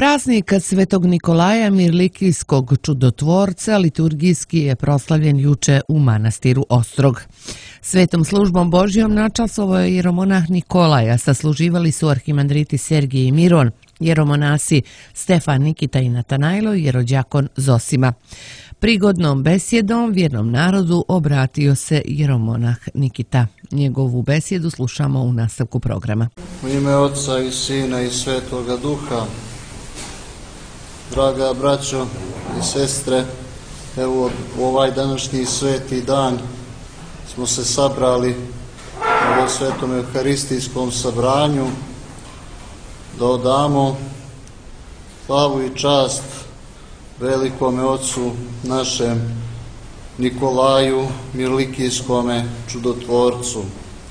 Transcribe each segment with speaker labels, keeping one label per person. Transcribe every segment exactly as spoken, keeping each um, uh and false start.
Speaker 1: Praznik Svetog Nikolaja Mirlikijskog čudotvorca liturgijski je proslavljen juče u manastiru Ostrog. Svetom službom Božjom načasovao je jeromonah Nikolaja, sasluživali su arhimandriti Sergij i Miron, jeromonasi Stefan, Nikita i Natanajlo i jerođakon Zosima. Prigodnom besjedom vjernom narodu obratio se jeromonah Nikita. Njegovu besjedu slušamo u nastavku programa.
Speaker 2: U ime Otca i Sina i Svetoga Duha. Draga braćo i sestre, evo u ovaj današnji sveti dan smo se sabrali u ovom svetom euharistijskom sabranju da odamo slavu i čast velikome ocu našem Nikolaju Mirlikijskome čudotvorcu.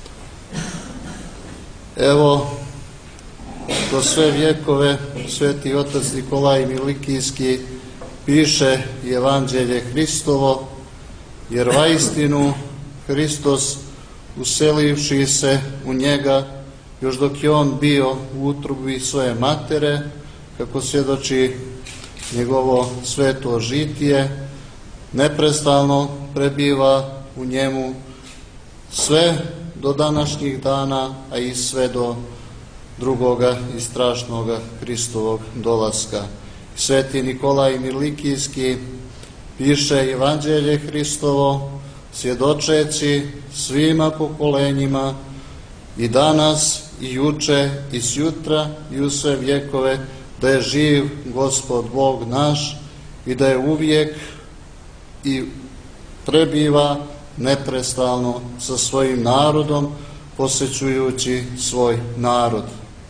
Speaker 2: Evo, kroz sve vjekove sveti otac Nikolaj Mirlikijski piše Evanđelje Hristovo, jer vaistinu Hristos, uselivši se u njega, još dok je on bio u utrobi svoje matere, kako svjedoči njegovo sveto žitije, neprestalno prebiva u njemu sve do današnjih dana, a i sve do drugoga i strašnoga Hristovog dolaska. Sveti Nikolaj Mirlikijski piše Evanđelje Hristovo, svjedočeći svima pokolenjima i danas i juče i sjutra i u sve vjekove da je živ Gospod Bog naš i da je uvijek i prebiva neprestalno sa svojim narodom, posjećujući svoj narod.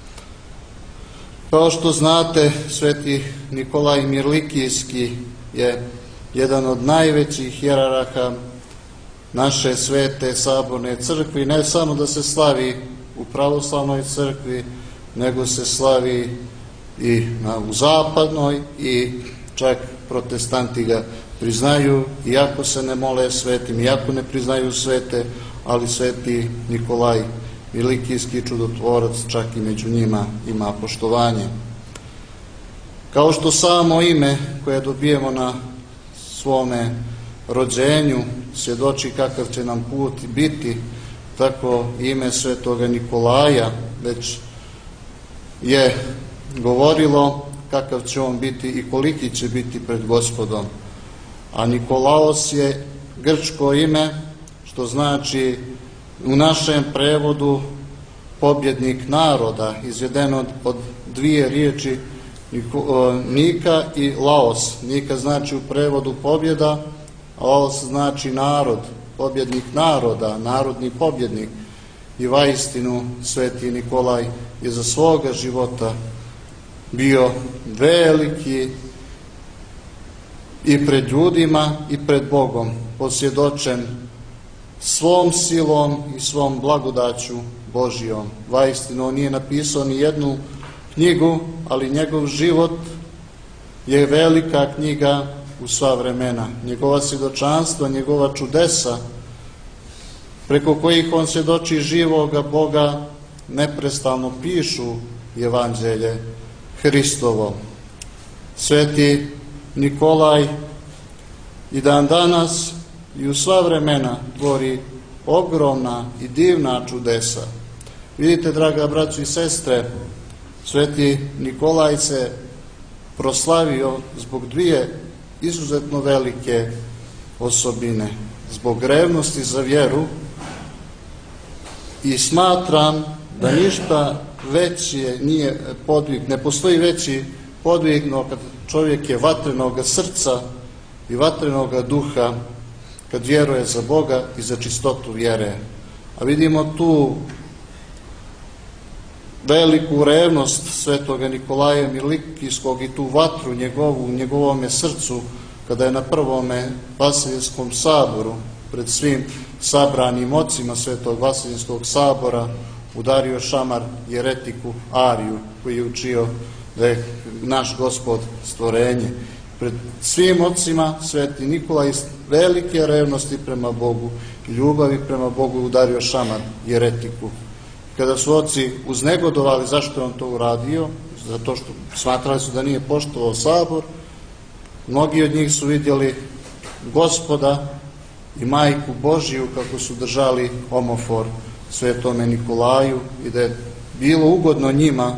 Speaker 2: Kao što znate, sveti Nikolaj Mirlikijski je jedan od najvećih hijerarha naše svete saborne crkve, ne samo da se slavi u pravoslavnoj crkvi, nego se slavi i na, u zapadnoj i čak protestanti ga priznaju, iako se ne mole svetim, iako ne priznaju svete, ali sveti Nikolaj Mirlikijski čudotvorac čak i među njima ima poštovanje. Kao što samo ime koje dobijemo na svome rođenju svjedoči kakav će nam put biti, tako ime svetoga Nikolaja već je govorilo kakav će on biti i koliki će biti pred Gospodom. A Nikolaos je grčko ime, što znači u našem prevodu pobjednik naroda, izvedeno od, od dvije riječi Nika i Laos. Nika znači u prevodu pobjeda, a Laos znači narod, pobjednik naroda, narodni pobjednik. I vaistinu sveti Nikolaj je za svoga života bio veliki i pred ljudima i pred Bogom, posvjedočen svom silom i svom blagodaću Božijom. Vaistinu on nije napisao ni jednu knjigu, ali njegov život je velika knjiga u sva vremena. Njegova svjedočanstva, njegova čudesa, preko kojih on svjedoči živoga Boga, neprestalno pišu Evanđelje Hristovo. Sveti Nikolaj i dan danas i u sva vremena tvori ogromna i divna čudesa. Vidite, draga braćo i sestre, sveti Nikolaj se proslavio zbog dvije izuzetno velike osobine. Zbog revnosti za vjeru, i smatram da ništa veće nije podvig, ne postoji veći podvig no kad čovjek je vatrenog srca i vatrenog duha, kad vjeruje za Boga i za čistotu vjere. A vidimo tu veliku revnost svetoga Nikolaja Mirlikijskog i tu vatru njegovu u njegovome srcu, kada je na prvome Vasiljskom saboru pred svim sabranim ocima svetog Vasiljskog sabora udario šamar jeretiku Ariju, koji je učio da je naš Gospod stvorenje. Pred svim ocima sveti Nikolaj iz velike revnosti prema Bogu i ljubavi prema Bogu udario šamar jeretiku. Kada su oci uznegodovali zašto je on to uradio, zato što smatrali su da nije poštovao sabor. Mnogi od njih su vidjeli Gospoda i Majku Božiju kako su držali omofor Svetome Nikolaju i da je bilo ugodno njima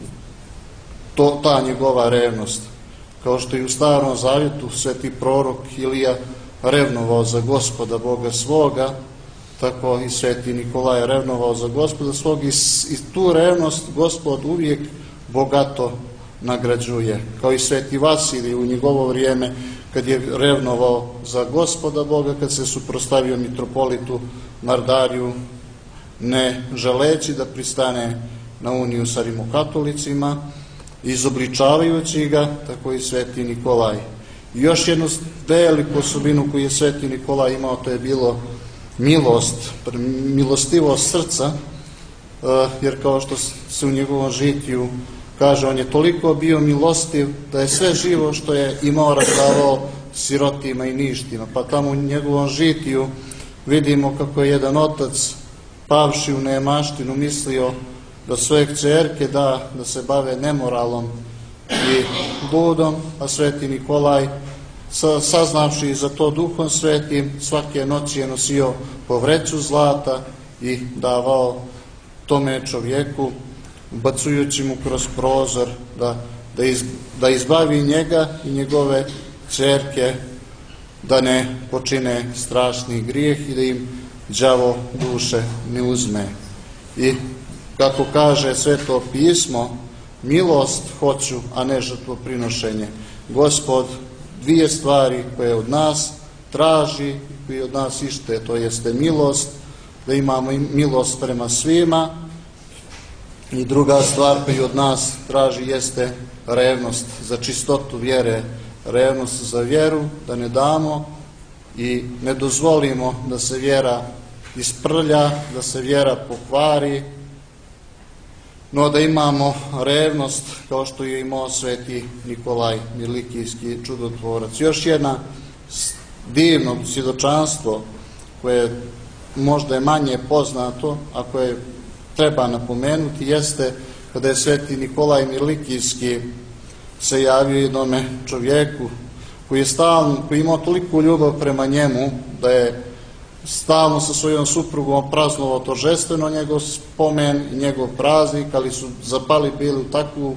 Speaker 2: to, ta njegova revnost. Kao što i u Starom Zavjetu sveti prorok Ilija revnovao za Gospoda Boga svoga, tako i sveti Nikolaj revnovao za Gospoda svog i, i tu revnost Gospod uvijek bogato nagrađuje. Kao i sveti Vasilij u njegovo vrijeme kad je revnovao za Gospoda Boga, kad se suprotstavio mitropolitu Mardariju, ne želeći da pristane na uniju sa rimokatolicima, izobličavajući ga, tako i sveti Nikolaj. I još jednu veliku osobinu koju je sveti Nikolaj imao, to je bilo milost, milostivost srca, jer kao što se u njegovom žitiju kaže, on je toliko bio milostiv da je sve živo što je imao razdavao sirotima i ništima. Pa tamo u njegovom žitiju vidimo kako je jedan otac, pavši u nemaštinu, mislio da svoje kćerke da, da se bave nemoralom i bludom, a sveti Nikolaj, saznavši za to Duhom Svetim, svake noći je nosio po vreću zlata i davao tome čovjeku, bacujući mu kroz prozor da, da, iz, da izbavi njega i njegove kćerke da ne počine strašni grijeh i da im đavo duše ne uzme. I kako kaže Sveto pismo, milost hoću, a ne žrtvoprinošenje. Gospod dvije stvari koje od nas traži, koje od nas ište, to jeste milost, da imamo milost prema svima, i druga stvar koju od nas traži jeste revnost za čistotu vjere, revnost za vjeru, da ne damo i ne dozvolimo da se vjera isprlja, da se vjera pokvari, no da imamo revnost kao što je imao sveti Nikolaj Mirlikijski čudotvorac. Još jedna divno svjedočanstvo koje možda je manje poznato, a koje treba napomenuti, jeste kada je sveti Nikolaj Mirlikijski se javio jednome čovjeku koji je stalno, koji je imao toliko ljubav prema njemu da je stalno sa svojom suprugom praznovao торжествено njegov spomen i njegov praznik, ali su zapali bili u takvu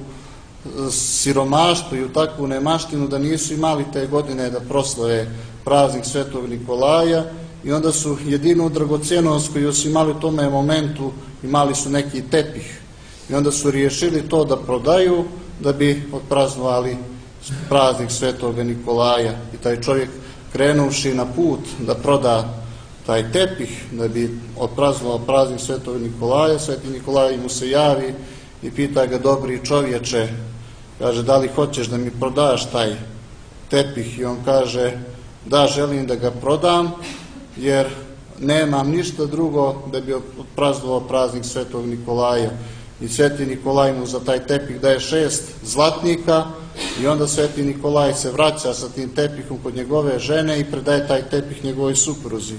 Speaker 2: siromaštvu i u takvu nemaštinu da nisu imali te godine da proslave praznik Svetog Nikolaja, i onda su jedinu dragocjenost koju su imali u tome momentu, imali su neki tepih, i onda su riješili to da prodaju da bi otpraznovali praznik Svetog Nikolaja. I taj čovjek, krenuvši na put da proda taj tepih da bi otpraznovao praznik Svetog Nikolaja, Sveti Nikolaj mu se javi i pita ga: dobri čovječe, kaže, da li hoćeš da mi prodaš taj tepih? I on kaže: da, želim da ga prodam, jer nemam ništa drugo da bi otpraznovao praznik Svetog Nikolaja. I Sveti Nikolaj mu za taj tepih daje šest zlatnika, i onda Sveti Nikolaj se vraća sa tim tepihom kod njegove žene i predaje taj tepih njegovoj supruzi.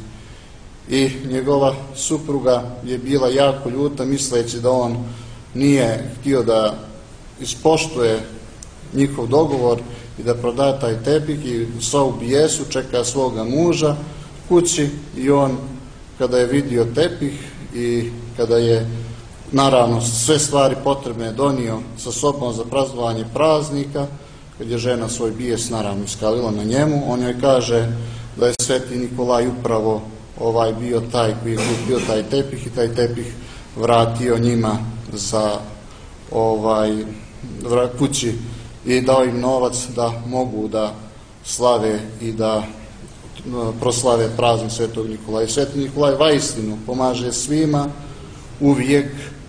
Speaker 2: I njegova supruga je bila jako ljuta, misleći da on nije htio da ispoštuje njihov dogovor i da prodaje taj tepih, i sva u bijesu čeka svoga muža kući. I on, kada je vidio tepih i kada je naravno sve stvari potrebne donio sa sobom za praznovanje praznika, kad je žena svoj bijes naravno iskalila na njemu, on joj kaže da je Sveti Nikolaj upravo ovaj bio taj koji je kupio taj tepih i taj tepih vratio njima za ovaj kući i dao im novac da mogu da slave i da proslave praznik Svetog Nikolaja. Sveti Nikolaj vaistinu pomaže svima, uvijek,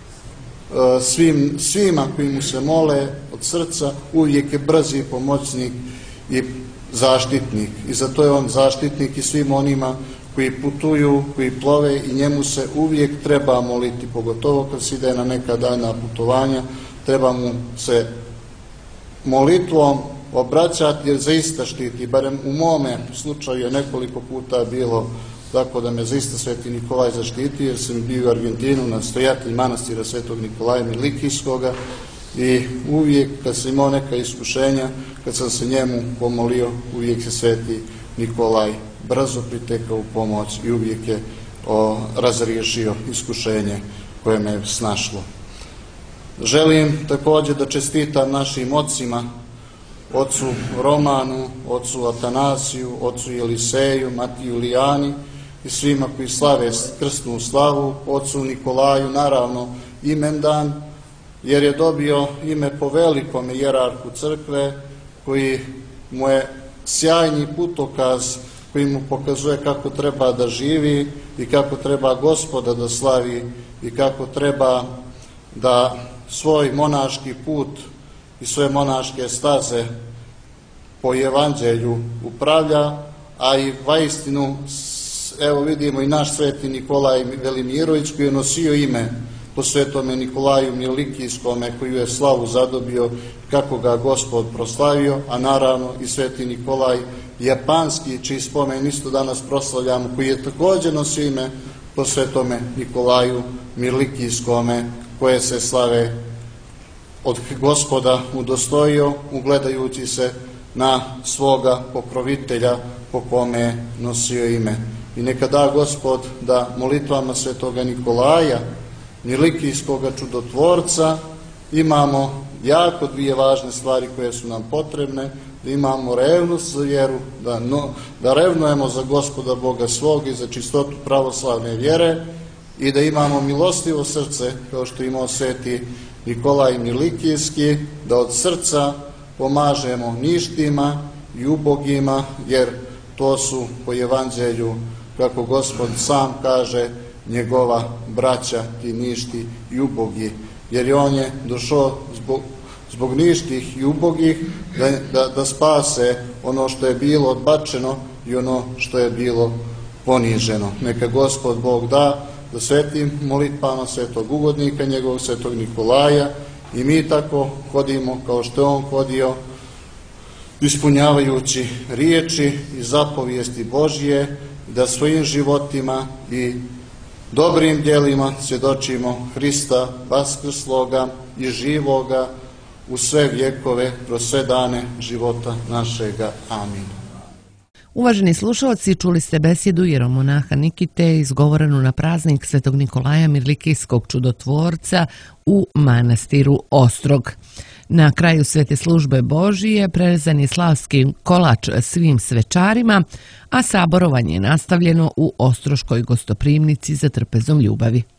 Speaker 2: svim, svima koji mu se mole od srca, uvijek je brzi pomoćnik i zaštitnik. I zato je on zaštitnik i svim onima koji putuju, koji plove, i njemu se uvijek treba moliti, pogotovo kad se ide na neka daljna putovanja, treba mu se molitvom obraćati, jer zaista štiti. Barem u mome slučaju je nekoliko puta bilo tako da me zaista Sveti Nikolaj zaštiti, jer sam bio u Argentinu nastojatelj manastira Svetog Nikolaja Mirlikijskoga, i uvijek kad sam imao neka iskušenja, kad sam se njemu pomolio, uvijek se sveti Nikolaj brzo pritekao u pomoć i uvijek je o, razriješio iskušenje koje me je snašlo. Želim također da čestitam našim ocima, ocu Romanu, ocu Atanasiju, ocu Jeliseju, Matiju Lijani i svima koji slave krsnu slavu, ocu Nikolaju, naravno imendan, jer je dobio ime po velikom hijerarhu crkve, koji mu je sjajni putokaz, koji mu pokazuje kako treba da živi i kako treba Gospoda da slavi i kako treba da svoj monaški put i svoje monaške staze po evanđelju upravlja, a i vaistinu, evo vidimo i naš sveti Nikolaj Velimirović, koji je nosio ime po svetome Nikolaju Mirlikijskome, koji je slavu zadobio, kako ga Gospod proslavio, a naravno i sveti Nikolaj Japanski, čiji spomen isto danas proslavljamo, koji je također nosio ime po svetome Nikolaju Mirlikijskome, koje se slave od Gospoda udostojio, ugledajući se na svoga pokrovitelja po kome je nosio ime. I neka da Gospod da molitvama svetoga Nikolaja, Mirlikijskoga čudotvorca, imamo jako dvije važne stvari koje su nam potrebne, da imamo revnost za vjeru, da, no, da revnujemo za Gospoda Boga svog i za čistotu pravoslavne vjere i da imamo milostivo srce, kao što imao sveti Nikolaj Mirlikijski, da od srca pomažemo ništima i ubogima, jer to su po evanđelju, kako Gospod sam kaže, njegova braća i ništi i ubogi, jer on je došao zbog, zbog ništih i ubogih da, da, da spase ono što je bilo odbačeno i ono što je bilo poniženo. Neka Gospod Bog da da svetim molitvama svetog ugodnika, njegovog svetog Nikolaja, i mi tako hodimo kao što je on hodio, ispunjavajući riječi i zapovijesti Božje, da svojim životima i dobrim djelima svjedočimo Hrista vaskrsloga i živoga u sve vjekove, kroz sve dane života našega. Amin.
Speaker 1: Uvaženi slušalci, čuli ste besjedu jeromonaha Nikite izgovorenu na praznik svetog Nikolaja Mirlikijskog čudotvorca u manastiru Ostrog. Na kraju svete službe Božije prerezan je slavski kolač svim svečarima, a saborovanje je nastavljeno u Ostroškoj gostoprimnici za trpezom ljubavi.